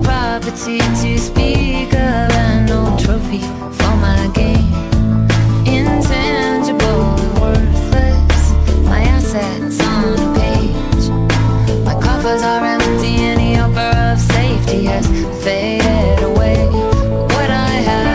property to speak of, and no trophy for my game. Intangible, worthless, my assets on a page. My coffers are empty, any offer of safety has faded away. What I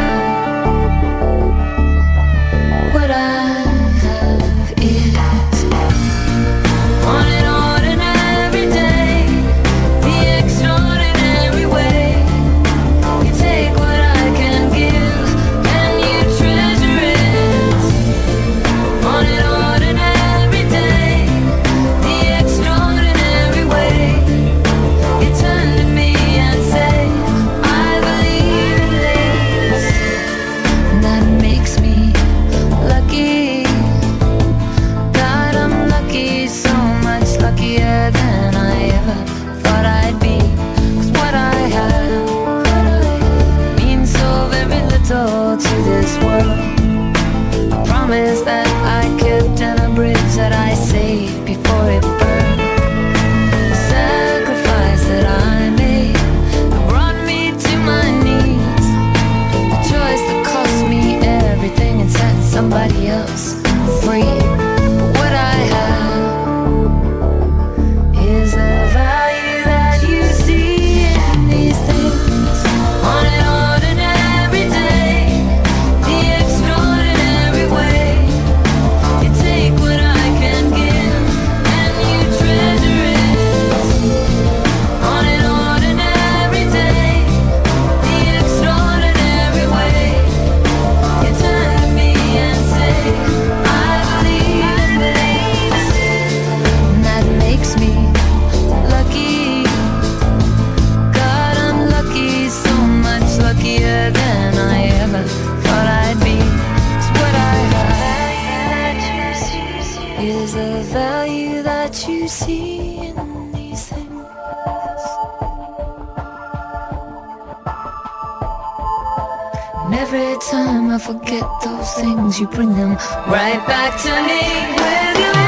have is on an ordinary day, the extraordinary way. You take what I can give, and you treasure it. On an ordinary day, the extraordinary way. You turn to me and say, I believe in this. And that makes me lucky. God, I'm lucky, so much luckier than I ever thought I'd be. 'Cause what I have means so very little to this world. A promise that I kept and a bridge that I saved before it burned. A sacrifice that I made that brought me to my knees. A choice that cost me everything and set somebody else free. But what I have is the value that you see in these things. On an ordinary day, the extraordinary way. You take what I can give, and you treasure it. On an ordinary day, the extraordinary way. You turn to me and say, I believe in this. And that makes me lucky. God, I'm lucky, so much luckier than I ever thought I'd be. 'Cause what I have is the value that you see in these things. And every time I forget those things, you bring them right back to me with your